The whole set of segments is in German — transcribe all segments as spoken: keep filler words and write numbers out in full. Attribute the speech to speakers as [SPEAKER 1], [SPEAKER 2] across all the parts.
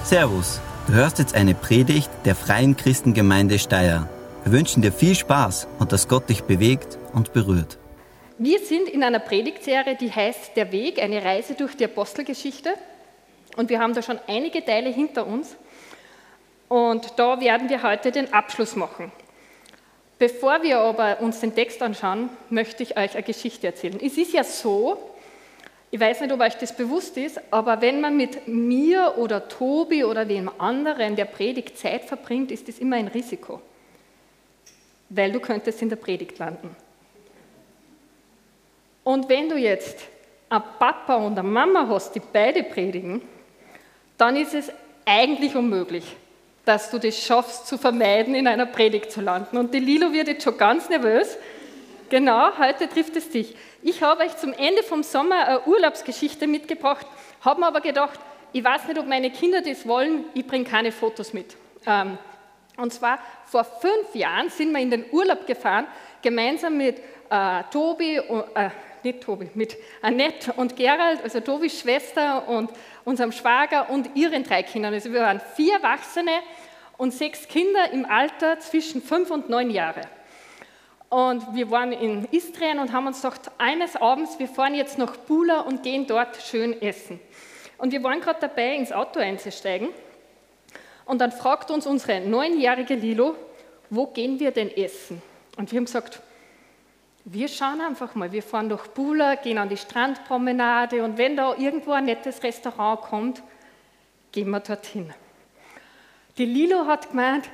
[SPEAKER 1] Servus, du hörst jetzt eine Predigt der Freien Christengemeinde Steyr. Wir wünschen dir viel Spaß und dass Gott dich bewegt und berührt.
[SPEAKER 2] Wir sind in einer Predigtserie, die heißt Der Weg, eine Reise durch die Apostelgeschichte. Und wir haben da schon einige Teile hinter uns. Und da werden wir heute den Abschluss machen. Bevor wir aber uns den Text anschauen, möchte ich euch eine Geschichte erzählen. Es ist ja so, ich weiß nicht, ob euch das bewusst ist, aber wenn man mit mir oder Tobi oder wem anderen der Predigt Zeit verbringt, ist das immer ein Risiko. Weil du könntest in der Predigt landen. Und wenn du jetzt einen Papa und eine Mama hast, die beide predigen, dann ist es eigentlich unmöglich, dass du das schaffst, zu vermeiden, in einer Predigt zu landen. Und die Lilo wird jetzt schon ganz nervös. Genau, heute trifft es dich. Ich habe euch zum Ende vom Sommer eine Urlaubsgeschichte mitgebracht, habe mir aber gedacht, ich weiß nicht, ob meine Kinder das wollen, ich bringe keine Fotos mit. Und zwar vor fünf Jahren sind wir in den Urlaub gefahren, gemeinsam mit äh, Tobi, äh, nicht Tobi, mit Annette und Gerald, also Tobis Schwester und unserem Schwager und ihren drei Kindern. Also wir waren vier Erwachsene und sechs Kinder im Alter zwischen fünf und neun Jahre. Und wir waren in Istrien und haben uns gedacht, eines Abends, wir fahren jetzt nach Bula und gehen dort schön essen. Und wir waren gerade dabei, ins Auto einzusteigen. Und dann fragt uns unsere neunjährige Lilo, wo gehen wir denn essen? Und wir haben gesagt, wir schauen einfach mal, wir fahren durch Bula, gehen an die Strandpromenade und wenn da irgendwo ein nettes Restaurant kommt, gehen wir dorthin. Die Lilo hat gemeint,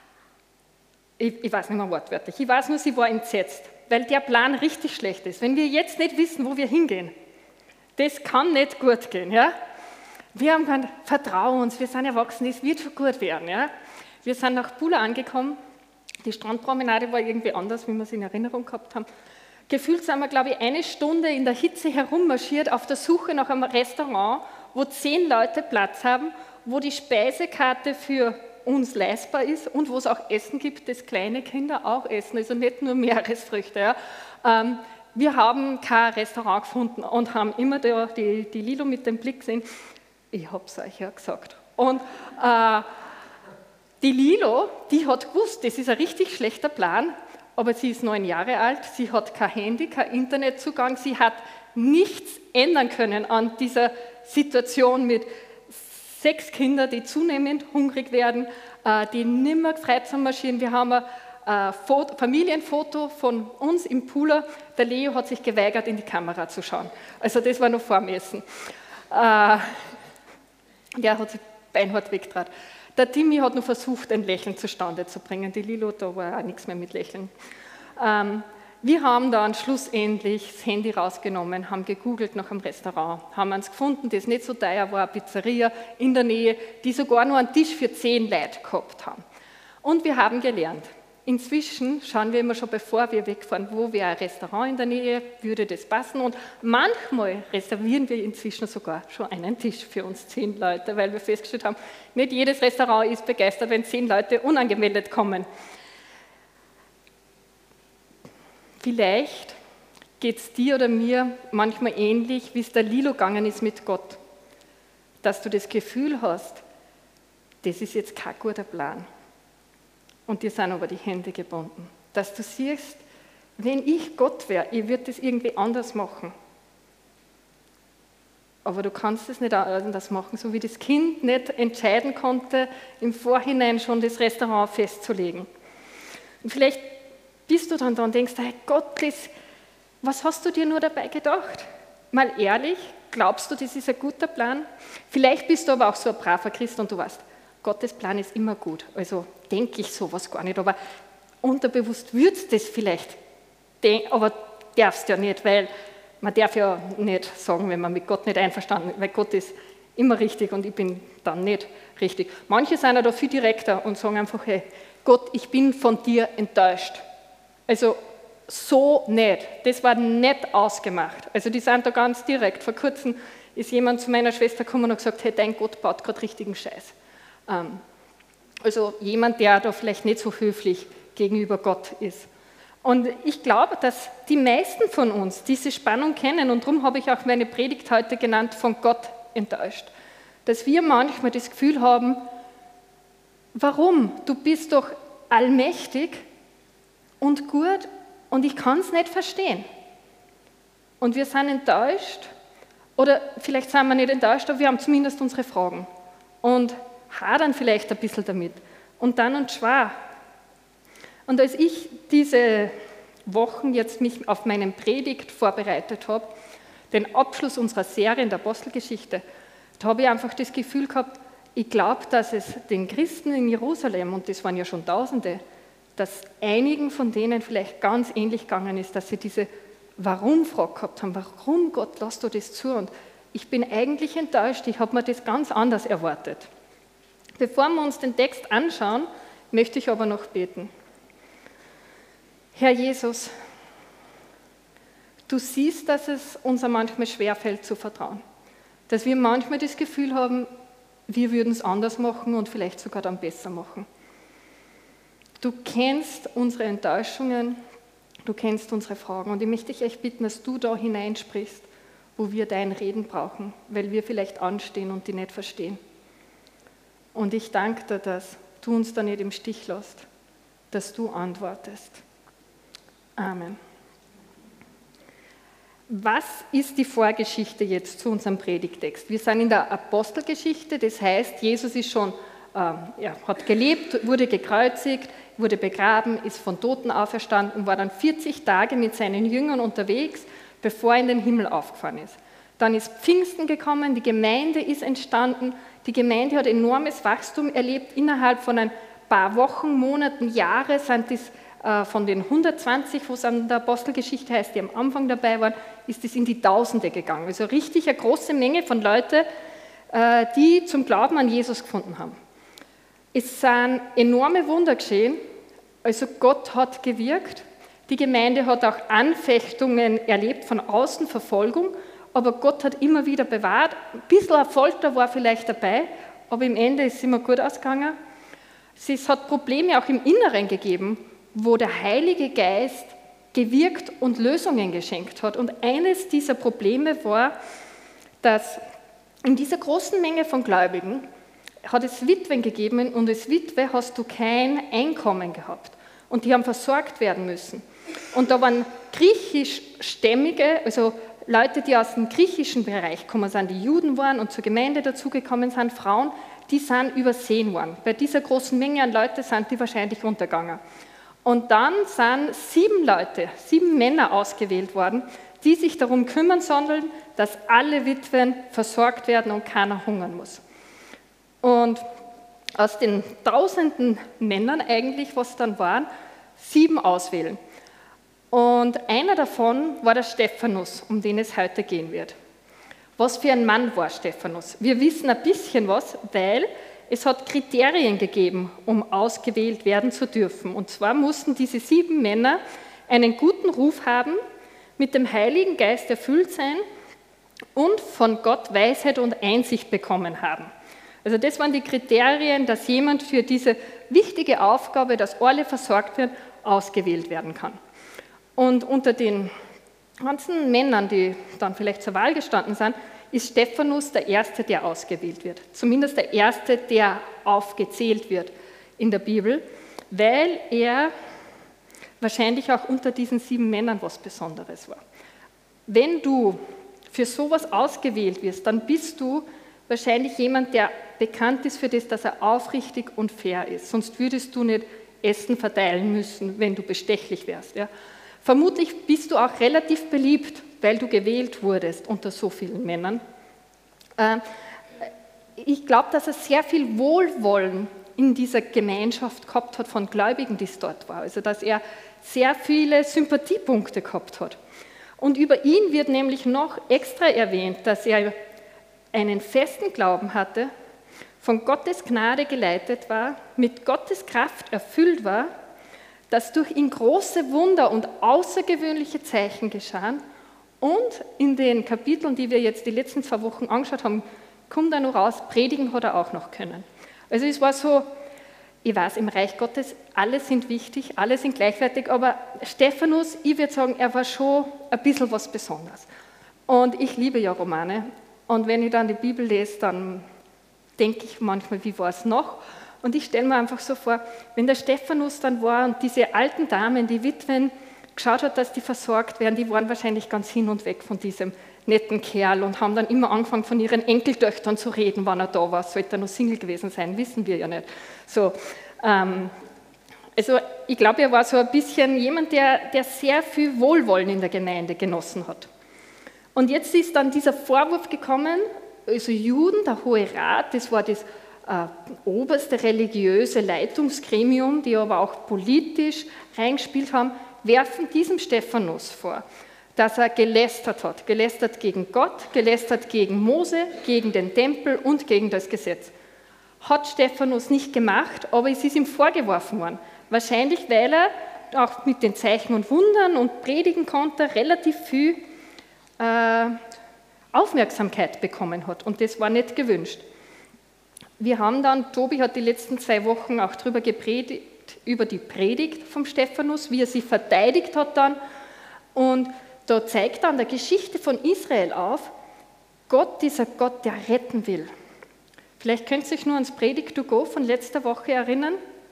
[SPEAKER 2] ich, ich weiß nicht mehr wortwörtlich, ich weiß nur, sie war entsetzt, weil der Plan richtig schlecht ist. Wenn wir jetzt nicht wissen, wo wir hingehen, das kann nicht gut gehen. Ja? Wir haben gemeint, vertrau uns, wir sind erwachsen, es wird schon gut werden. Ja? Wir sind nach Bula angekommen, die Strandpromenade war irgendwie anders, wie wir es in Erinnerung gehabt haben. Gefühlt sind wir, glaube ich, eine Stunde in der Hitze herummarschiert auf der Suche nach einem Restaurant, wo zehn Leute Platz haben, wo die Speisekarte für uns leistbar ist und wo es auch Essen gibt, das kleine Kinder auch essen, also nicht nur Meeresfrüchte. Ja. Ähm, wir haben kein Restaurant gefunden und haben immer die, die, die Lilo mit dem Blick gesehen, ich habe es euch ja gesagt. Und äh, die Lilo, die hat gewusst, das ist ein richtig schlechter Plan, aber sie ist neun Jahre alt, sie hat kein Handy, kein Internetzugang, sie hat nichts ändern können an dieser Situation mit sechs Kindern, die zunehmend hungrig werden, die nimmer frei zum Marschieren. Wir haben ein Familienfoto von uns im Pula. Der Leo hat sich geweigert, in die Kamera zu schauen. Also das war noch vor dem Essen. Der hat sich beinhart weggetraut. Der Timmy hat noch versucht, ein Lächeln zustande zu bringen. Die Lilo, da war auch nichts mehr mit Lächeln. Wir haben dann schlussendlich das Handy rausgenommen, haben gegoogelt nach einem Restaurant, haben eins gefunden, das nicht so teuer war, eine Pizzeria in der Nähe, die sogar nur einen Tisch für zehn Leute gehabt haben. Und wir haben gelernt. Inzwischen schauen wir immer schon, bevor wir wegfahren, wo wäre ein Restaurant in der Nähe, würde das passen. Und manchmal reservieren wir inzwischen sogar schon einen Tisch für uns zehn Leute, weil wir festgestellt haben, nicht jedes Restaurant ist begeistert, wenn zehn Leute unangemeldet kommen. Vielleicht geht es dir oder mir manchmal ähnlich, wie es der Lilo gegangen ist mit Gott. Dass du das Gefühl hast, das ist jetzt kein guter Plan. Und dir sind aber die Hände gebunden. Dass du siehst, wenn ich Gott wäre, ich würde das irgendwie anders machen. Aber du kannst es nicht anders machen, so wie das Kind nicht entscheiden konnte, im Vorhinein schon das Restaurant festzulegen. Und vielleicht bist du dann da und denkst, hey Gott, das, was hast du dir nur dabei gedacht? Mal ehrlich, glaubst du, das ist ein guter Plan? Vielleicht bist du aber auch so ein braver Christ und du weißt, Gottes Plan ist immer gut. Also denke ich sowas gar nicht, aber unterbewusst würdest du das vielleicht denken, aber darfst ja nicht, weil man darf ja nicht sagen, wenn man mit Gott nicht einverstanden ist, weil Gott ist immer richtig und ich bin dann nicht richtig. Manche sind ja da viel direkter und sagen einfach, hey Gott, ich bin von dir enttäuscht. Also so nicht. Das war nicht ausgemacht. Also die sind da ganz direkt. Vor kurzem ist jemand zu meiner Schwester gekommen und gesagt, hey, dein Gott baut gerade richtigen Scheiß. Ähm, also jemand, der da vielleicht nicht so höflich gegenüber Gott ist. Und ich glaube, dass die meisten von uns diese Spannung kennen und darum habe ich auch meine Predigt heute genannt, von Gott enttäuscht. dass wir manchmal das Gefühl haben, warum? Du bist doch allmächtig und gut und ich kann es nicht verstehen. Und wir sind enttäuscht, oder vielleicht sind wir nicht enttäuscht, aber wir haben zumindest unsere Fragen und hadern vielleicht ein bisschen damit und dann uns schwer. Und als ich diese Wochen jetzt mich auf meinen Predigt vorbereitet habe, den Abschluss unserer Serie in der Apostelgeschichte, da habe ich einfach das Gefühl gehabt, ich glaube, dass es den Christen in Jerusalem, und das waren ja schon Tausende, dass einigen von denen vielleicht ganz ähnlich gegangen ist, dass sie diese Warum-Frage gehabt haben. Warum, Gott, lass du das zu? Und ich bin eigentlich enttäuscht, ich habe mir das ganz anders erwartet. Bevor wir uns den Text anschauen, möchte ich aber noch beten. Herr Jesus, du siehst, dass es uns manchmal schwerfällt zu vertrauen. Dass wir manchmal das Gefühl haben, wir würden es anders machen und vielleicht sogar dann besser machen. Du kennst unsere Enttäuschungen, du kennst unsere Fragen und ich möchte dich echt bitten, dass du da hineinsprichst, wo wir dein Reden brauchen, weil wir vielleicht anstehen und die nicht verstehen. Und ich danke dir, dass du uns da nicht im Stich lässt, dass du antwortest. Amen. Was ist die Vorgeschichte jetzt zu unserem Predigtext? Wir sind in der Apostelgeschichte, das heißt, Jesus ist schon, äh, er hat gelebt, wurde gekreuzigt, wurde begraben, ist von Toten auferstanden, war dann vierzig Tage mit seinen Jüngern unterwegs, bevor er in den Himmel aufgefahren ist. Dann ist Pfingsten gekommen, die Gemeinde ist entstanden, die Gemeinde hat enormes Wachstum erlebt, innerhalb von ein paar Wochen, Monaten, Jahre sind es von den hundertzwanzig, wo es an der Apostelgeschichte heißt, die am Anfang dabei waren, ist es in die Tausende gegangen. Also richtig eine große Menge von Leuten, die zum Glauben an Jesus gefunden haben. Es sind enorme Wunder geschehen, also Gott hat gewirkt. Die Gemeinde hat auch Anfechtungen erlebt von außen, Verfolgung, aber Gott hat immer wieder bewahrt. Ein bisschen eine Folter war vielleicht dabei, aber im Ende ist es immer gut ausgegangen. Es hat Probleme auch im Inneren gegeben, wo der Heilige Geist gewirkt und Lösungen geschenkt hat. Und eines dieser Probleme war, dass in dieser großen Menge von Gläubigen hat es Witwen gegeben und als Witwe hast du kein Einkommen gehabt. Und die haben versorgt werden müssen. Und da waren griechischstämmige, also Leute, die aus dem griechischen Bereich gekommen sind, die Juden waren und zur Gemeinde dazugekommen sind, Frauen, die sind übersehen worden. Bei dieser großen Menge an Leuten sind die wahrscheinlich untergegangen. Und dann sind sieben Leute, sieben Männer ausgewählt worden, die sich darum kümmern sollen, dass alle Witwen versorgt werden und keiner hungern muss. Und aus den tausenden Männern eigentlich, was dann waren, sieben auswählen. Und einer davon war der Stephanus, um den es heute gehen wird. Was für ein Mann war Stephanus? Wir wissen ein bisschen was, weil es hat Kriterien gegeben, um ausgewählt werden zu dürfen. Und zwar mussten diese sieben Männer einen guten Ruf haben, mit dem Heiligen Geist erfüllt sein und von Gott Weisheit und Einsicht bekommen haben. Also das waren die Kriterien, dass jemand für diese wichtige Aufgabe, dass alle versorgt werden, ausgewählt werden kann. Und unter den ganzen Männern, die dann vielleicht zur Wahl gestanden sind, ist Stephanus der Erste, der ausgewählt wird. Zumindest der Erste, der aufgezählt wird in der Bibel, weil er wahrscheinlich auch unter diesen sieben Männern was Besonderes war. Wenn du für sowas ausgewählt wirst, dann bist du wahrscheinlich jemand, der bekannt ist für das, dass er aufrichtig und fair ist. Sonst würdest du nicht Essen verteilen müssen, wenn du bestechlich wärst. Ja. Vermutlich bist du auch relativ beliebt, weil du gewählt wurdest unter so vielen Männern. Ich glaube, dass er sehr viel Wohlwollen in dieser Gemeinschaft gehabt hat von Gläubigen, die es dort war. Also dass er sehr viele Sympathiepunkte gehabt hat. Und über ihn wird nämlich noch extra erwähnt, dass er einen festen Glauben hatte, von Gottes Gnade geleitet war, mit Gottes Kraft erfüllt war, dass durch ihn große Wunder und außergewöhnliche Zeichen geschahen. Und in den Kapiteln, die wir jetzt die letzten zwei Wochen angeschaut haben, kommt da noch raus, predigen hat er auch noch können. Also es war so, ich weiß, im Reich Gottes, alle sind wichtig, alle sind gleichwertig, aber Stephanus, ich würde sagen, er war schon ein bisschen was Besonderes. Und ich liebe ja Romane. Und wenn ich dann die Bibel lese, dann denke ich manchmal, wie war es noch? Und ich stelle mir einfach so vor, wenn der Stephanus dann war und diese alten Damen, die Witwen, geschaut hat, dass die versorgt werden, die waren wahrscheinlich ganz hin und weg von diesem netten Kerl und haben dann immer angefangen, von ihren Enkeltöchtern zu reden, wann er da war. Sollte er noch Single gewesen sein, wissen wir ja nicht. So, ähm, also ich glaube, er war so ein bisschen jemand, der, der sehr viel Wohlwollen in der Gemeinde genossen hat. Und jetzt ist dann dieser Vorwurf gekommen, also Juden, der Hohe Rat, das war das äh, oberste religiöse Leitungsgremium, die aber auch politisch reingespielt haben, werfen diesem Stephanus vor, dass er gelästert hat, gelästert gegen Gott, gelästert gegen Mose, gegen den Tempel und gegen das Gesetz. Hat Stephanus nicht gemacht, aber es ist ihm vorgeworfen worden. Wahrscheinlich, weil er auch mit den Zeichen und Wundern und predigen konnte, relativ viel äh, Aufmerksamkeit bekommen hat. Und das war nicht gewünscht. Wir haben dann, Tobi hat die letzten zwei Wochen auch darüber gepredigt, über die Predigt vom Stephanus, wie er sie verteidigt hat dann. Und da zeigt dann der Geschichte von Israel auf, Gott ist ein Gott, der retten will. Vielleicht könnt ihr euch nur ans Predigt to go von letzter Woche erinnern.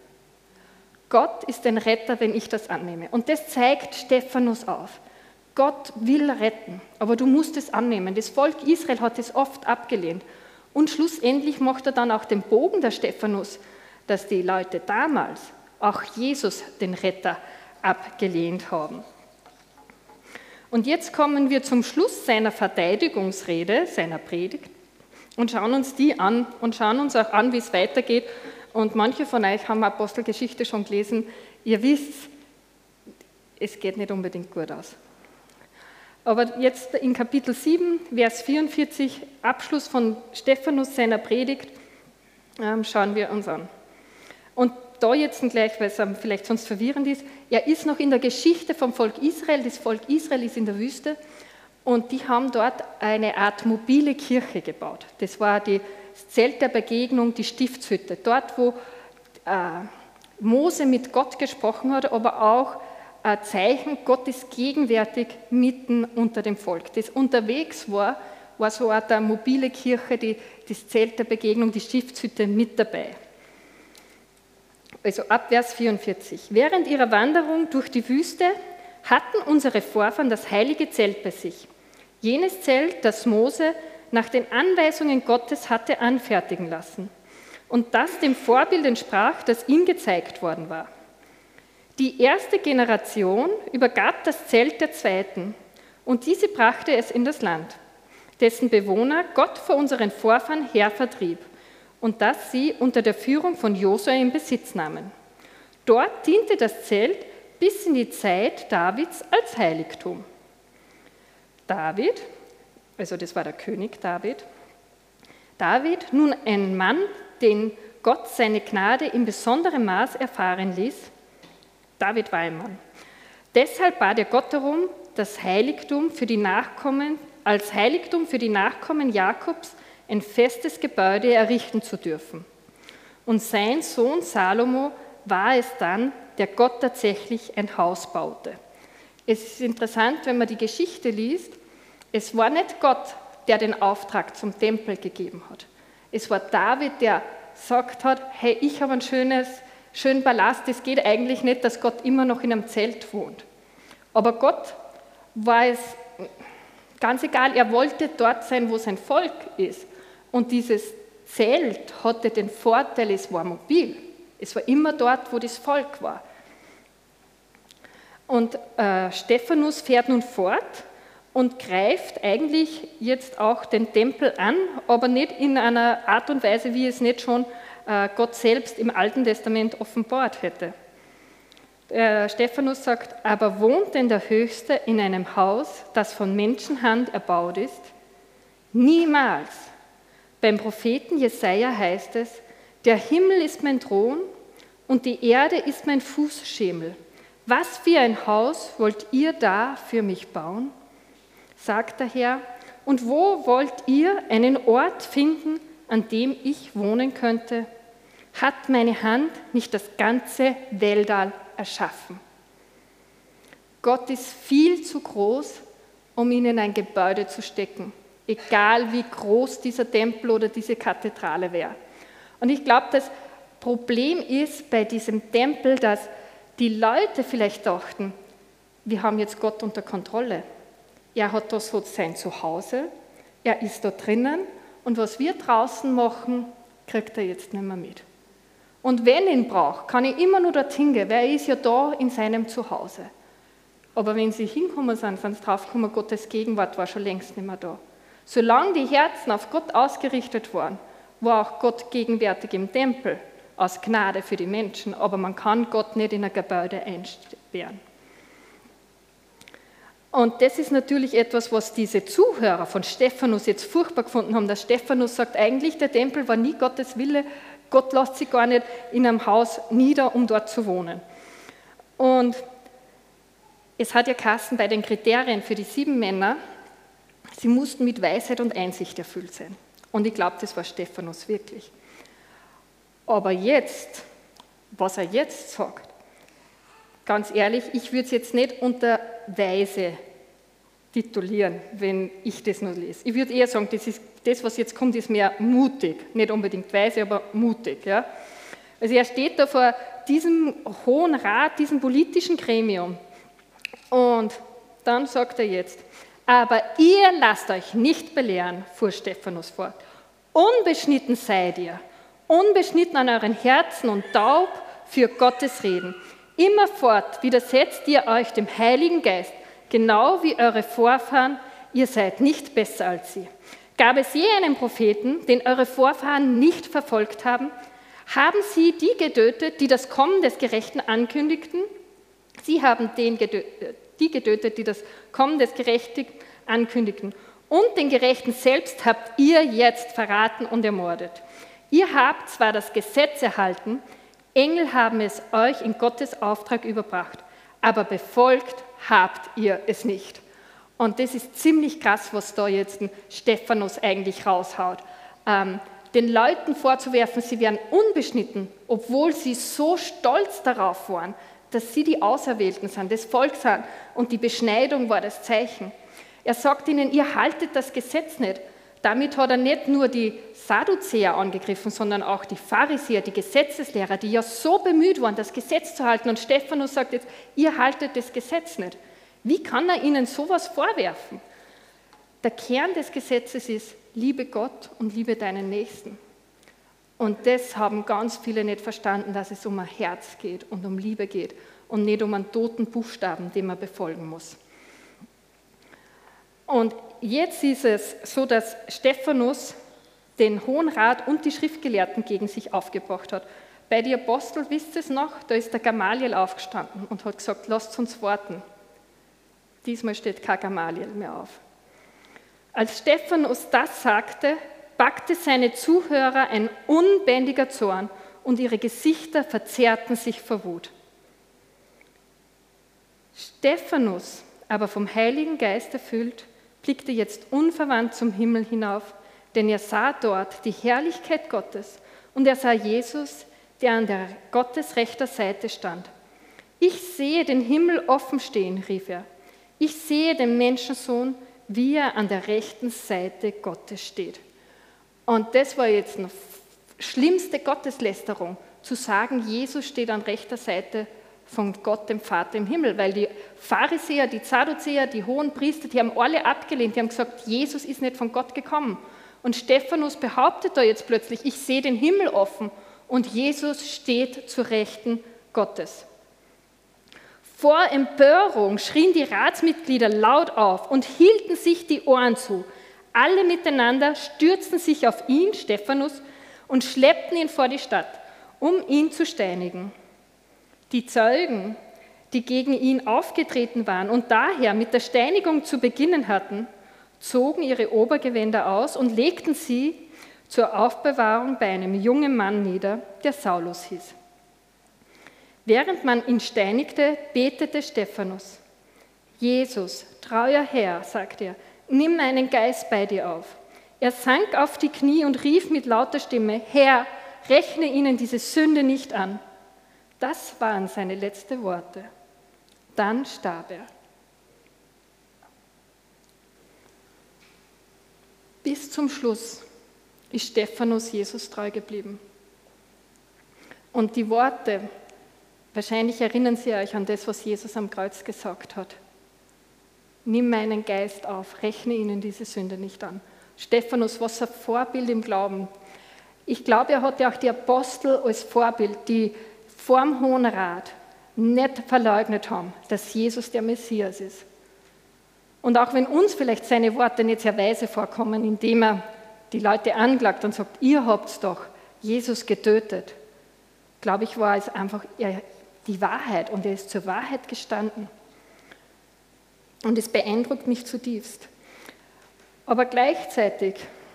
[SPEAKER 2] Gott ist ein Retter, wenn ich das annehme. Und das zeigt Stephanus auf. Gott will retten, aber du musst es annehmen. Das Volk Israel hat es oft abgelehnt. Und schlussendlich macht er dann auch den Bogen, der Stephanus, dass die Leute damals auch Jesus, den Retter, abgelehnt haben. Und jetzt kommen wir zum Schluss seiner Verteidigungsrede, seiner Predigt, und schauen uns die an und schauen uns auch an, wie es weitergeht. Und manche von euch haben Apostelgeschichte schon gelesen. Ihr wisst, es geht nicht unbedingt gut aus. Aber jetzt in Kapitel sieben, Vers vierundvierzig, Abschluss von Stephanus seiner Predigt, schauen wir uns an. Und da jetzt gleich, weil es vielleicht sonst verwirrend ist, er ist noch in der Geschichte vom Volk Israel, das Volk Israel ist in der Wüste und die haben dort eine Art mobile Kirche gebaut. Das war das Zelt der Begegnung, die Stiftshütte, dort wo äh, Mose mit Gott gesprochen hat, aber auch ein Zeichen, Gott ist gegenwärtig mitten unter dem Volk. Das unterwegs war, war so eine Art mobile Kirche, die, das Zelt der Begegnung, die Stiftshütte mit dabei. Also ab Vers vierundvierzig. Während ihrer Wanderung durch die Wüste hatten unsere Vorfahren das heilige Zelt bei sich. Jenes Zelt, das Mose nach den Anweisungen Gottes hatte anfertigen lassen und das dem Vorbild entsprach, das ihm gezeigt worden war. Die erste Generation übergab das Zelt der zweiten und diese brachte es in das Land, dessen Bewohner Gott vor unseren Vorfahren her vertrieb und das sie unter der Führung von Josua in Besitz nahmen. Dort diente das Zelt bis in die Zeit Davids als Heiligtum. David, also das war der König David, David, nun ein Mann, den Gott seine Gnade in besonderem Maß erfahren ließ. David war ein Mann. Deshalb bat er Gott darum, das Heiligtum für die Nachkommen, als Heiligtum für die Nachkommen Jakobs ein festes Gebäude errichten zu dürfen. Und sein Sohn Salomo war es dann, der Gott tatsächlich ein Haus baute. Es ist interessant, wenn man die Geschichte liest, es war nicht Gott, der den Auftrag zum Tempel gegeben hat. Es war David, der gesagt hat, hey, ich habe ein schönes, schönen Palast, es geht eigentlich nicht, dass Gott immer noch in einem Zelt wohnt. Aber Gott war es ganz egal, er wollte dort sein, wo sein Volk ist. Und dieses Zelt hatte den Vorteil, es war mobil. Es war immer dort, wo das Volk war. Und äh, Stephanus fährt nun fort und greift eigentlich jetzt auch den Tempel an, aber nicht in einer Art und Weise, wie es nicht schon äh, Gott selbst im Alten Testament offenbart hätte. Äh, Stephanus sagt, aber wohnt denn der Höchste in einem Haus, das von Menschenhand erbaut ist? Niemals. Beim Propheten Jesaja heißt es, der Himmel ist mein Thron und die Erde ist mein Fußschemel. Was für ein Haus wollt ihr da für mich bauen? Sagt der Herr. Und wo wollt ihr einen Ort finden, an dem ich wohnen könnte? Hat meine Hand nicht das ganze Weltall erschaffen? Gott ist viel zu groß, um ihn in ein Gebäude zu stecken. egal wie groß dieser Tempel oder diese Kathedrale wäre. Und ich glaube, das Problem ist bei diesem Tempel, dass die Leute vielleicht dachten, wir haben jetzt Gott unter Kontrolle. Er hat da so sein Zuhause, er ist da drinnen und was wir draußen machen, kriegt er jetzt nicht mehr mit. Und wenn ich ihn brauche, kann ich immer nur dorthin gehen, weil er ist ja da in seinem Zuhause. Aber wenn sie hinkommen sind, sind sie draufgekommen, Gottes Gegenwart war schon längst nicht mehr da. Solange die Herzen auf Gott ausgerichtet waren, war auch Gott gegenwärtig im Tempel, aus Gnade für die Menschen, aber man kann Gott nicht in ein Gebäude einsperren. Und das ist natürlich etwas, was diese Zuhörer von Stephanus jetzt furchtbar gefunden haben, dass Stephanus sagt, eigentlich der Tempel war nie Gottes Wille, Gott lässt sich gar nicht in einem Haus nieder, um dort zu wohnen. Und es hat ja geheißen, bei den Kriterien für die sieben Männer, sie mussten mit Weisheit und Einsicht erfüllt sein. Und ich glaube, das war Stephanus wirklich. Aber jetzt, was er jetzt sagt, ganz ehrlich, ich würde es jetzt nicht unter weise titulieren, wenn ich das nur lese. Ich würde eher sagen, das, ist, das, was jetzt kommt, ist mehr mutig. Nicht unbedingt weise, aber mutig. Ja? Also er steht da vor diesem Hohen Rat, diesem politischen Gremium. Und dann sagt er jetzt, aber ihr lasst euch nicht belehren, fuhr Stephanus fort. Unbeschnitten seid ihr, unbeschnitten an euren Herzen und taub für Gottes Reden. Immerfort widersetzt ihr euch dem Heiligen Geist, genau wie eure Vorfahren, ihr seid nicht besser als sie. Gab es je einen Propheten, den eure Vorfahren nicht verfolgt haben? Haben sie die getötet, die das Kommen des Gerechten ankündigten? Sie haben den getötet, die getötet, die das Kommen des Gerechten ankündigten. Und den Gerechten selbst habt ihr jetzt verraten und ermordet. Ihr habt zwar das Gesetz erhalten, Engel haben es euch in Gottes Auftrag überbracht, aber befolgt habt ihr es nicht. Und das ist ziemlich krass, was da jetzt ein Stephanus eigentlich raushaut. Ähm, den Leuten vorzuwerfen, sie wären unbeschnitten, obwohl sie so stolz darauf waren, dass sie die Auserwählten sind, das Volk sind und die Beschneidung war das Zeichen. Er sagt ihnen, ihr haltet das Gesetz nicht. Damit hat er nicht nur die Sadduzäer angegriffen, sondern auch die Pharisäer, die Gesetzeslehrer, die ja so bemüht waren, das Gesetz zu halten. Und Stephanus sagt jetzt, ihr haltet das Gesetz nicht. Wie kann er ihnen sowas vorwerfen? Der Kern des Gesetzes ist, liebe Gott und liebe deinen Nächsten. Und das haben ganz viele nicht verstanden, dass es um ein Herz geht und um Liebe geht und nicht um einen toten Buchstaben, den man befolgen muss. Und jetzt ist es so, dass Stephanus den Hohen Rat und die Schriftgelehrten gegen sich aufgebracht hat. Bei den Aposteln, wisst ihr es noch, da ist der Gamaliel aufgestanden und hat gesagt, lasst uns warten. Diesmal steht kein Gamaliel mehr auf. Als Stephanus das sagte, packte seine Zuhörer ein unbändiger Zorn und ihre Gesichter verzerrten sich vor Wut. Stephanus, aber vom Heiligen Geist erfüllt, blickte jetzt unverwandt zum Himmel hinauf, denn er sah dort die Herrlichkeit Gottes und er sah Jesus, der an der Gottes rechter Seite stand. Ich sehe den Himmel offen stehen, rief er. Ich sehe den Menschensohn, wie er an der rechten Seite Gottes steht. Und das war jetzt eine schlimmste Gotteslästerung, zu sagen, Jesus steht an rechter Seite von Gott, dem Vater im Himmel, weil die Pharisäer, die Sadduzäer, die hohen Priester, die haben alle abgelehnt, die haben gesagt, Jesus ist nicht von Gott gekommen. Und Stephanus behauptet da jetzt plötzlich, ich sehe den Himmel offen und Jesus steht zur Rechten Gottes. Vor Empörung schrien die Ratsmitglieder laut auf und hielten sich die Ohren zu. Alle miteinander stürzten sich auf ihn, Stephanus, und schleppten ihn vor die Stadt, um ihn zu steinigen. Die Zeugen, die gegen ihn aufgetreten waren und daher mit der Steinigung zu beginnen hatten, zogen ihre Obergewänder aus und legten sie zur Aufbewahrung bei einem jungen Mann nieder, der Saulus hieß. Während man ihn steinigte, betete Stephanus. Jesus, treuer Herr, sagte er, nimm meinen Geist bei dir auf. Er sank auf die Knie und rief mit lauter Stimme, Herr, rechne ihnen diese Sünde nicht an. Das waren seine letzten Worte. Dann starb er. Bis zum Schluss ist Stephanus Jesus treu geblieben. Und die Worte, wahrscheinlich erinnern Sie euch an das, was Jesus am Kreuz gesagt hat. Nimm meinen Geist auf, rechne ihnen diese Sünde nicht an. Stephanus, was ein Vorbild im Glauben. Ich glaube, er hatte auch die Apostel als Vorbild, die vorm Hohen Rat nicht verleugnet haben, dass Jesus der Messias ist. Und auch wenn uns vielleicht seine Worte nicht sehr weise vorkommen, indem er die Leute anklagt und sagt, ihr habt doch Jesus getötet, glaube ich, war es einfach die Wahrheit und er ist zur Wahrheit gestanden. Und es beeindruckt mich zutiefst. Aber gleichzeitig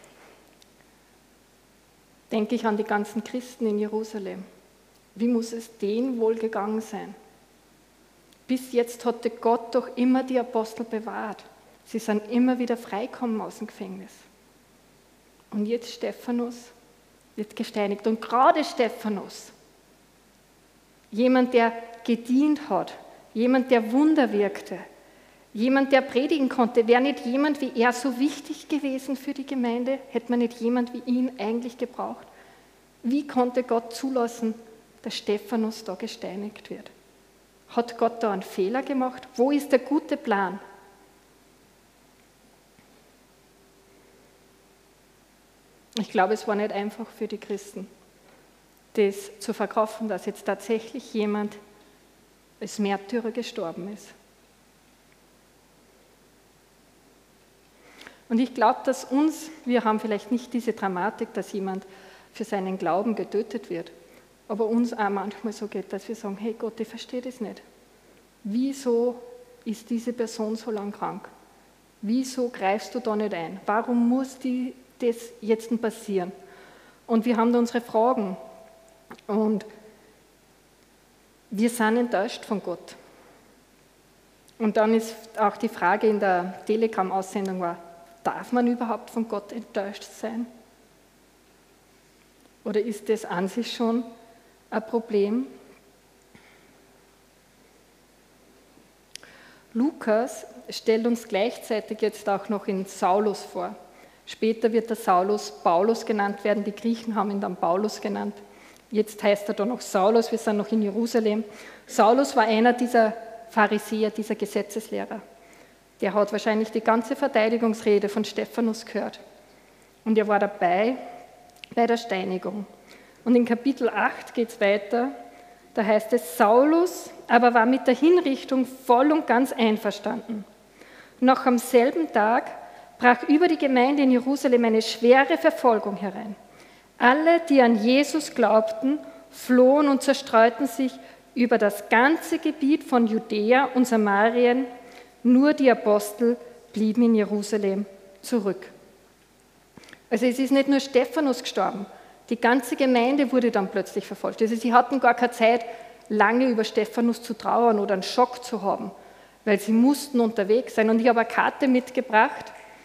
[SPEAKER 2] denke ich an die ganzen Christen in Jerusalem. Wie muss es denen wohl gegangen sein? Bis jetzt hatte Gott doch immer die Apostel bewahrt. Sie sind immer wieder freikommen aus dem Gefängnis. Und jetzt Stephanus wird gesteinigt. Und gerade Stephanus, jemand, der gedient hat, jemand, der Wunder wirkte, jemand, der predigen konnte, wäre nicht jemand wie er so wichtig gewesen für die Gemeinde? Hätte man nicht jemand wie ihn eigentlich gebraucht? Wie konnte Gott zulassen, dass Stephanus da gesteinigt wird? Hat Gott da einen Fehler gemacht? Wo ist der gute Plan? Ich glaube, es war nicht einfach für die Christen, das zu verkaufen, dass jetzt tatsächlich jemand als Märtyrer gestorben ist. Und ich glaube, dass uns, wir haben vielleicht nicht diese Dramatik, dass jemand für seinen Glauben getötet wird, aber uns auch manchmal so geht, dass wir sagen, hey Gott, ich verstehe das nicht. Wieso ist diese Person so lang krank? Wieso greifst du da nicht ein? Warum muss die, das jetzt passieren? Und wir haben da unsere Fragen und wir sind enttäuscht von Gott. Und dann ist auch die Frage in der Telegram-Aussendung war, darf man überhaupt von Gott enttäuscht sein? Oder ist das an sich schon ein Problem? Lukas stellt uns gleichzeitig jetzt auch noch in Saulus vor. Später wird der Saulus Paulus genannt werden, die Griechen haben ihn dann Paulus genannt. Jetzt heißt er da noch Saulus, wir sind noch in Jerusalem. Saulus war einer dieser Pharisäer, dieser Gesetzeslehrer. Der hat wahrscheinlich die ganze Verteidigungsrede von Stephanus gehört. Und er war dabei bei der Steinigung. Und in Kapitel acht geht es weiter, da heißt es, Saulus aber war mit der Hinrichtung voll und ganz einverstanden. Noch am selben Tag brach über die Gemeinde in Jerusalem eine schwere Verfolgung herein. Alle, die an Jesus glaubten, flohen und zerstreuten sich über das ganze Gebiet von Judäa und Samarien. Nur die Apostel blieben in Jerusalem zurück. Also es ist nicht nur Stephanus gestorben, die ganze Gemeinde wurde dann plötzlich verfolgt. Also sie hatten gar keine Zeit, lange über Stephanus zu trauern oder einen Schock zu haben, weil sie mussten unterwegs sein. Und ich habe eine Karte mitgebracht.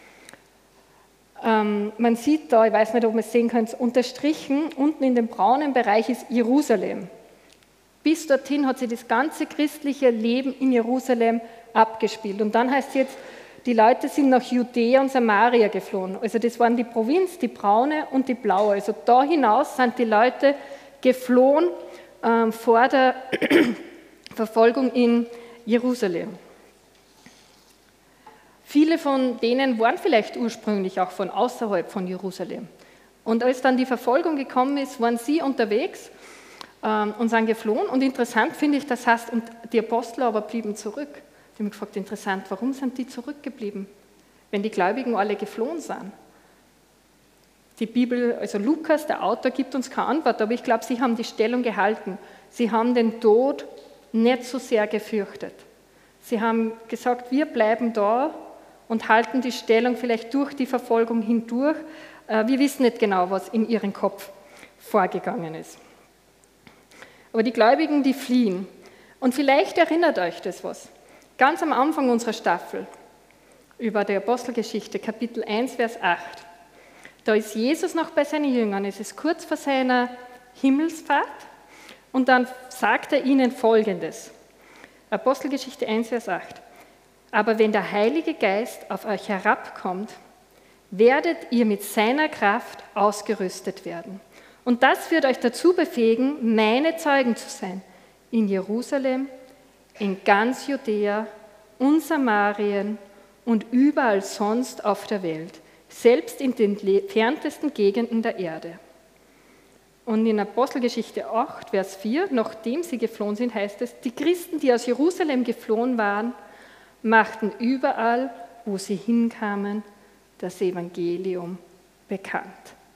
[SPEAKER 2] Ähm, man sieht da, ich weiß nicht, ob man es sehen kann, unterstrichen, unten in dem braunen Bereich ist Jerusalem. Bis dorthin hat sich das ganze christliche Leben in Jerusalem abgespielt. Und dann heißt es jetzt, die Leute sind nach Judäa und Samaria geflohen. Also das waren die Provinz, die braune und die blaue. Also da hinaus sind die Leute geflohen ähm, vor der Verfolgung in Jerusalem. Viele von denen waren vielleicht ursprünglich auch von außerhalb von Jerusalem. Und als dann die Verfolgung gekommen ist, waren sie unterwegs ähm, und sind geflohen. Und interessant finde ich, das heißt, und die Apostel aber blieben zurück. Ich habe mich gefragt, interessant, warum sind die zurückgeblieben, wenn die Gläubigen alle geflohen sind? Die Bibel, also Lukas, der Autor, gibt uns keine Antwort, aber ich glaube, sie haben die Stellung gehalten. Sie haben den Tod nicht so sehr gefürchtet. Sie haben gesagt, wir bleiben da und halten die Stellung vielleicht durch die Verfolgung hindurch. Wir wissen nicht genau, was in ihrem Kopf vorgegangen ist. Aber die Gläubigen, die fliehen. Und vielleicht erinnert euch das was. Ganz am Anfang unserer Staffel über die Apostelgeschichte, Kapitel eins, Vers acht, da ist Jesus noch bei seinen Jüngern, es ist kurz vor seiner Himmelsfahrt und dann sagt er ihnen Folgendes, Apostelgeschichte eins, Vers acht, aber wenn der Heilige Geist auf euch herabkommt, werdet ihr mit seiner Kraft ausgerüstet werden. Und das wird euch dazu befähigen, meine Zeugen zu sein. In Jerusalem, in ganz Judäa und Samarien und überall sonst auf der Welt, selbst in den entferntesten Gegenden der Erde. Und in Apostelgeschichte acht, Vers vier, nachdem sie geflohen sind, heißt es, die Christen, die aus Jerusalem geflohen waren, machten überall, wo sie hinkamen, das Evangelium bekannt.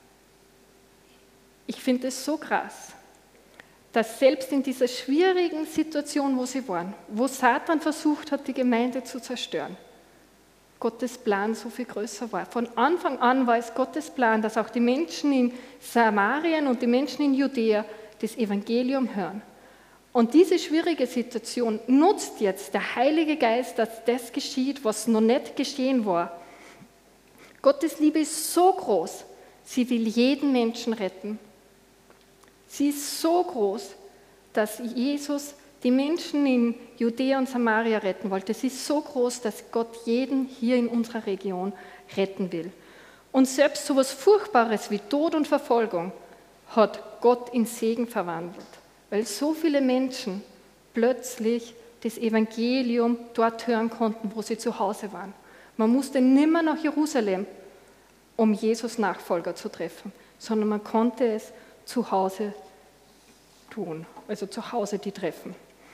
[SPEAKER 2] Ich finde es so krass, dass selbst in dieser schwierigen Situation, wo sie waren, wo Satan versucht hat, die Gemeinde zu zerstören, Gottes Plan so viel größer war. Von Anfang an war es Gottes Plan, dass auch die Menschen in Samarien und die Menschen in Judäa das Evangelium hören. Und diese schwierige Situation nutzt jetzt der Heilige Geist, dass das geschieht, was noch nicht geschehen war. Gottes Liebe ist so groß, sie will jeden Menschen retten. Sie ist so groß, dass Jesus die Menschen in Judäa und Samaria retten wollte. Sie ist so groß, dass Gott jeden hier in unserer Region retten will. Und selbst so etwas Furchtbares wie Tod und Verfolgung hat Gott in Segen verwandelt, weil so viele Menschen plötzlich das Evangelium dort hören konnten, wo sie zu Hause waren. Man musste nimmer nach Jerusalem, um Jesus Nachfolger zu treffen, sondern man konnte es zu Hause tun, also zu Hause die treffen.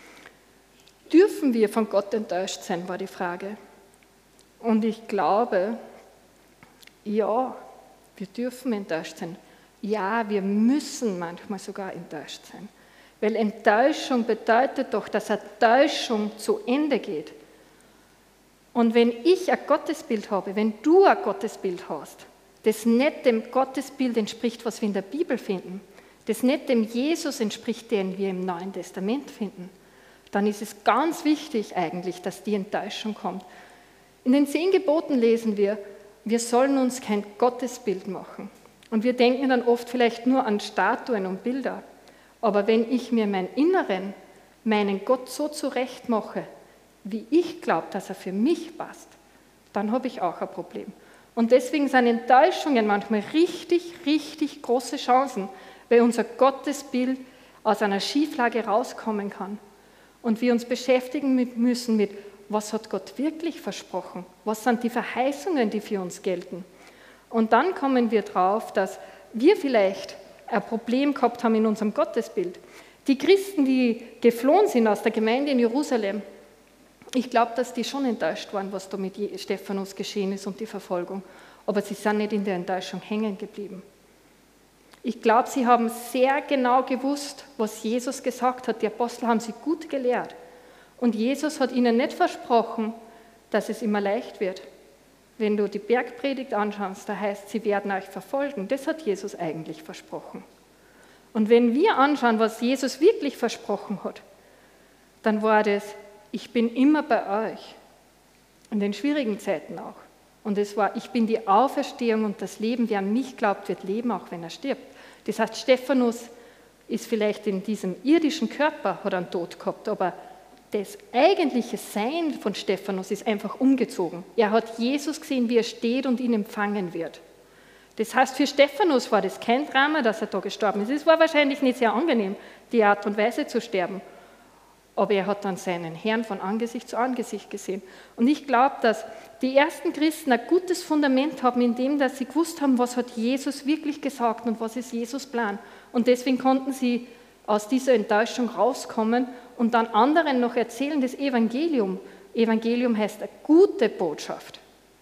[SPEAKER 2] Dürfen wir von Gott enttäuscht sein, war die Frage. Und ich glaube, ja, wir dürfen enttäuscht sein. Ja, wir müssen manchmal sogar enttäuscht sein. Weil Enttäuschung bedeutet doch, dass eine Täuschung zu Ende geht. Und wenn ich ein Gottesbild habe, wenn du ein Gottesbild hast, das nicht dem Gottesbild entspricht, was wir in der Bibel finden, das nicht dem Jesus entspricht, den wir im Neuen Testament finden, dann ist es ganz wichtig eigentlich, dass die Enttäuschung kommt. In den zehn Geboten lesen wir, wir sollen uns kein Gottesbild machen. Und wir denken dann oft vielleicht nur an Statuen und Bilder. Aber wenn ich mir mein Inneren, meinen Gott so zurecht mache, wie ich glaube, dass er für mich passt, dann habe ich auch ein Problem. Und deswegen sind Enttäuschungen manchmal richtig, richtig große Chancen, weil unser Gottesbild aus einer Schieflage rauskommen kann. Und wir uns beschäftigen mit, müssen mit, was hat Gott wirklich versprochen? Was sind die Verheißungen, die für uns gelten? Und dann kommen wir drauf, dass wir vielleicht ein Problem gehabt haben in unserem Gottesbild. Die Christen, die geflohen sind aus der Gemeinde in Jerusalem, ich glaube, dass die schon enttäuscht waren, was da mit Stephanus geschehen ist und die Verfolgung. Aber sie sind nicht in der Enttäuschung hängen geblieben. Ich glaube, sie haben sehr genau gewusst, was Jesus gesagt hat. Die Apostel haben sie gut gelehrt. Und Jesus hat ihnen nicht versprochen, dass es immer leicht wird. Wenn du die Bergpredigt anschaust, da heißt, sie werden euch verfolgen. Das hat Jesus eigentlich versprochen. Und wenn wir anschauen, was Jesus wirklich versprochen hat, dann war das, ich bin immer bei euch. In den schwierigen Zeiten auch. Und es war, ich bin die Auferstehung und das Leben. Wer an mich glaubt, wird leben, auch wenn er stirbt. Das heißt, Stephanus ist vielleicht in diesem irdischen Körper, hat einen Tod gehabt, aber das eigentliche Sein von Stephanus ist einfach umgezogen. Er hat Jesus gesehen, wie er steht und ihn empfangen wird. Das heißt, für Stephanus war das kein Drama, dass er da gestorben ist. Es war wahrscheinlich nicht sehr angenehm, die Art und Weise zu sterben. Aber er hat dann seinen Herrn von Angesicht zu Angesicht gesehen. Und ich glaube, dass die ersten Christen ein gutes Fundament haben, indem dass sie gewusst haben, was hat Jesus wirklich gesagt und was ist Jesus' Plan. Und deswegen konnten sie aus dieser Enttäuschung rauskommen und dann anderen noch erzählen, das Evangelium. Evangelium heißt eine gute Botschaft.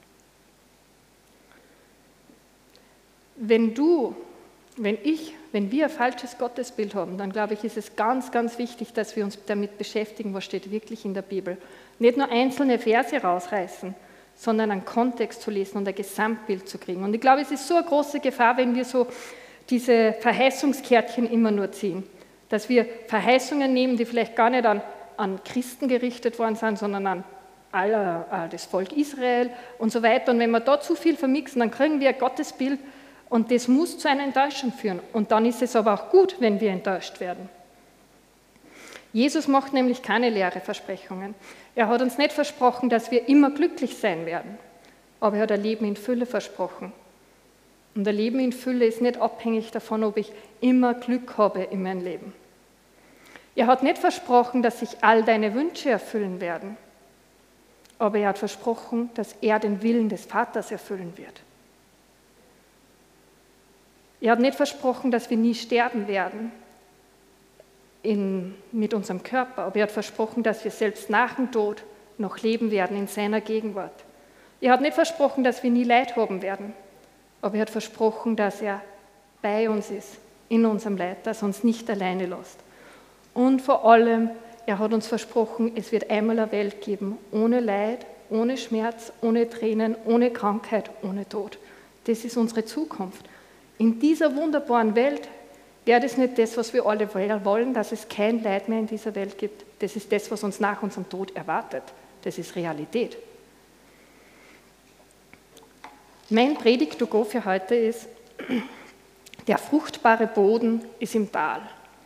[SPEAKER 2] Wenn du, wenn ich, wenn wir ein falsches Gottesbild haben, dann glaube ich, ist es ganz, ganz wichtig, dass wir uns damit beschäftigen, was steht wirklich in der Bibel. Nicht nur einzelne Verse rausreißen, sondern einen Kontext zu lesen und ein Gesamtbild zu kriegen. Und ich glaube, es ist so eine große Gefahr, wenn wir so diese Verheißungskärtchen immer nur ziehen, dass wir Verheißungen nehmen, die vielleicht gar nicht an, an Christen gerichtet worden sind, sondern an aller, all das Volk Israel und so weiter. Und wenn wir da zu viel vermixen, dann kriegen wir ein Gottesbild und das muss zu einer Enttäuschung führen. Und dann ist es aber auch gut, wenn wir enttäuscht werden. Jesus macht nämlich keine leeren Versprechungen. Er hat uns nicht versprochen, dass wir immer glücklich sein werden. aber er hat ein Leben in Fülle versprochen. Und ein Leben in Fülle ist nicht abhängig davon, ob ich immer Glück habe in meinem Leben. Er hat nicht versprochen, dass sich all deine Wünsche erfüllen werden, aber er hat versprochen, dass er den Willen des Vaters erfüllen wird. Er hat nicht versprochen, dass wir nie sterben werden in, mit unserem Körper, aber er hat versprochen, dass wir selbst nach dem Tod noch leben werden in seiner Gegenwart. Er hat nicht versprochen, dass wir nie Leid haben werden, aber er hat versprochen, dass er bei uns ist, in unserem Leid, dass er uns nicht alleine lässt. Und vor allem, er hat uns versprochen, es wird einmal eine Welt geben, ohne Leid, ohne Schmerz, ohne Tränen, ohne Krankheit, ohne Tod. Das ist unsere Zukunft. In dieser wunderbaren Welt wäre das nicht das, was wir alle wollen, dass es kein Leid mehr in dieser Welt gibt. Das ist das, was uns nach unserem Tod erwartet. Das ist Realität. Mein Predigt-to-go für heute ist, der fruchtbare Boden ist im Tal.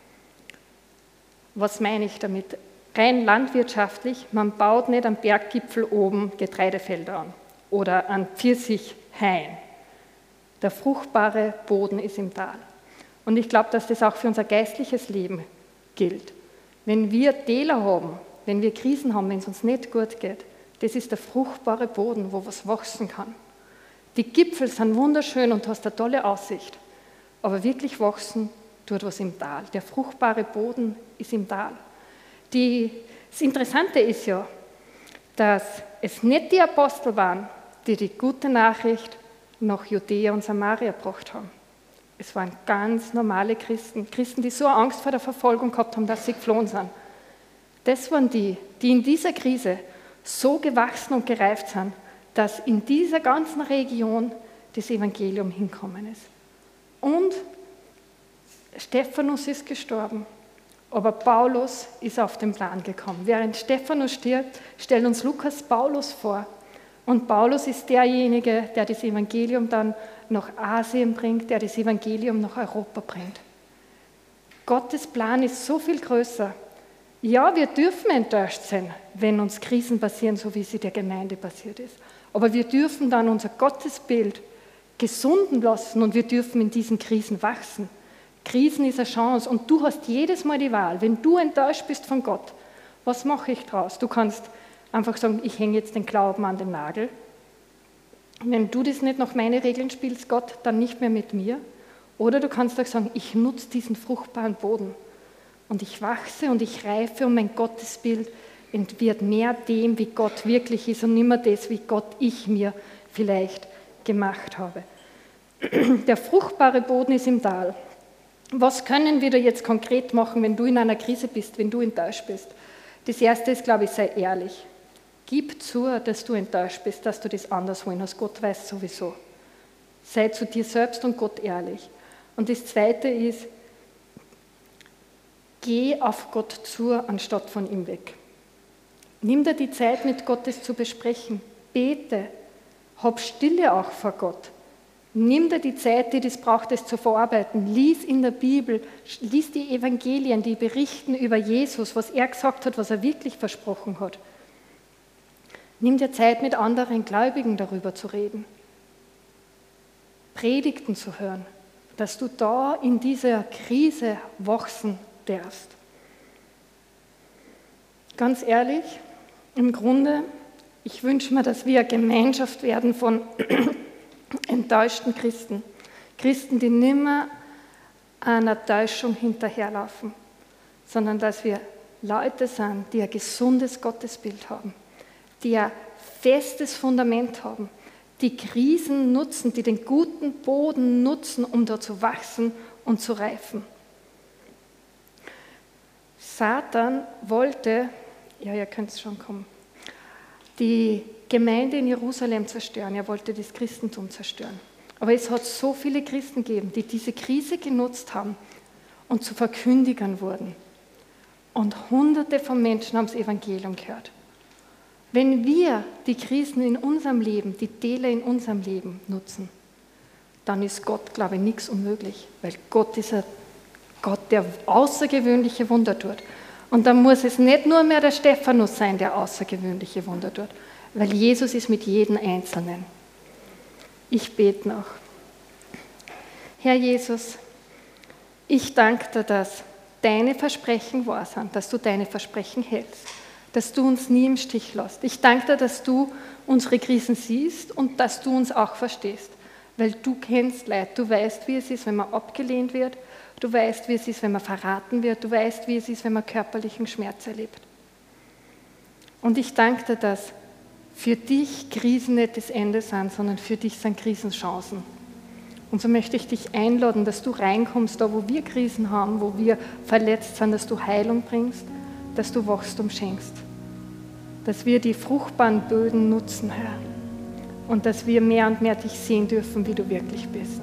[SPEAKER 2] Was meine ich damit? Rein landwirtschaftlich, man baut nicht am Berggipfel oben Getreidefelder an oder an Pfirsichhain. Der fruchtbare Boden ist im Tal. Und ich glaube, dass das auch für unser geistliches Leben gilt. Wenn wir Täler haben, wenn wir Krisen haben, wenn es uns nicht gut geht, das ist der fruchtbare Boden, wo was wachsen kann. Die Gipfel sind wunderschön und du hast eine tolle Aussicht, aber wirklich wachsen tut was im Tal. Der fruchtbare Boden ist im Tal. Die, das Interessante ist ja, dass es nicht die Apostel waren, die die gute Nachricht nach Judäa und Samaria gebracht haben. Es waren ganz normale Christen, Christen, die so Angst vor der Verfolgung gehabt haben, dass sie geflohen sind. Das waren die, die in dieser Krise so gewachsen und gereift sind, dass in dieser ganzen Region das Evangelium hinkommen ist. Und Stephanus ist gestorben, aber Paulus ist auf den Plan gekommen. Während Stephanus stirbt, stellt uns Lukas Paulus vor. Und Paulus ist derjenige, der das Evangelium dann nach Asien bringt, der das Evangelium nach Europa bringt. Gottes Plan ist so viel größer. Ja, wir dürfen enttäuscht sein, wenn uns Krisen passieren, so wie sie der Gemeinde passiert ist. Aber wir dürfen dann unser Gottesbild gesunden lassen und wir dürfen in diesen Krisen wachsen. Krisen ist eine Chance und du hast jedes Mal die Wahl, wenn du enttäuscht bist von Gott, was mache ich draus? Du kannst einfach sagen, ich hänge jetzt den Glauben an den Nagel. Wenn du das nicht nach meinen Regeln spielst, Gott, dann nicht mehr mit mir. Oder du kannst auch sagen, ich nutze diesen fruchtbaren Boden und ich wachse und ich reife und mein Gottesbild wird mehr dem, wie Gott wirklich ist und nicht mehr das, wie Gott ich mir vielleicht gemacht habe. Der fruchtbare Boden ist im Tal. Was können wir da jetzt konkret machen, wenn du in einer Krise bist, wenn du enttäuscht bist? Das Erste ist, glaube ich, sei ehrlich. Gib zu, dass du enttäuscht bist, dass du das anders wollen hast. Gott weiß sowieso. Sei zu dir selbst und Gott ehrlich. Und das Zweite ist, geh auf Gott zu, anstatt von ihm weg. Nimm dir die Zeit, mit Gottes zu besprechen. Bete. Hab Stille auch vor Gott. Nimm dir die Zeit, die das braucht, das zu verarbeiten. Lies in der Bibel, lies die Evangelien, die berichten über Jesus, was er gesagt hat, was er wirklich versprochen hat. Nimm dir Zeit, mit anderen Gläubigen darüber zu reden. Predigten zu hören, dass du da in dieser Krise wachsen darfst. Ganz ehrlich, im Grunde, ich wünsche mir, dass wir eine Gemeinschaft werden von enttäuschten Christen. Christen, die nimmer einer Täuschung hinterherlaufen, sondern dass wir Leute sind, die ein gesundes Gottesbild haben, die ein festes Fundament haben, die Krisen nutzen, die den guten Boden nutzen, um da zu wachsen und zu reifen. Satan wollte, ja, ihr könnt es schon kommen, die Gemeinde in Jerusalem zerstören. Er wollte das Christentum zerstören. Aber es hat so viele Christen gegeben, die diese Krise genutzt haben und zu Verkündigern wurden. Und Hunderte von Menschen haben das Evangelium gehört. Wenn wir die Krisen in unserem Leben, die Täler in unserem Leben nutzen, dann ist Gott, glaube ich, nichts unmöglich, weil Gott ist ein Gott, der außergewöhnliche Wunder tut. Und dann muss es nicht nur mehr der Stephanus sein, der außergewöhnliche Wunder tut, weil Jesus ist mit jedem Einzelnen Ich bete noch. Herr Jesus, ich danke dir, dass deine Versprechen wahr sind, dass du deine Versprechen hältst, dass du uns nie im Stich lässt. Ich danke dir, dass du unsere Krisen siehst und dass du uns auch verstehst, weil du kennst Leid, du weißt, wie es ist, wenn man abgelehnt wird, du weißt, wie es ist, wenn man verraten wird, du weißt, wie es ist, wenn man körperlichen Schmerz erlebt. Und ich danke dir, dass für dich Krisen nicht das Ende sind, sondern für dich sind Krisen Chancen. Und so möchte ich dich einladen, dass du reinkommst, da wo wir Krisen haben, wo wir verletzt sind, dass du Heilung bringst, dass du Wachstum schenkst. Dass wir die fruchtbaren Böden nutzen, Herr. Und dass wir mehr und mehr dich sehen dürfen, wie du wirklich bist.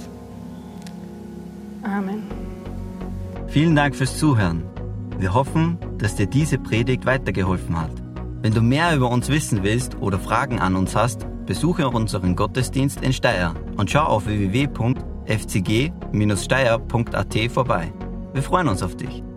[SPEAKER 2] Amen.
[SPEAKER 1] Vielen Dank fürs Zuhören. Wir hoffen, dass dir diese Predigt weitergeholfen hat. Wenn du mehr über uns wissen willst oder Fragen an uns hast, besuche unseren Gottesdienst in Steyr und schau auf w w w punkt f c g Bindestrich steyr punkt a t vorbei. Wir freuen uns auf dich.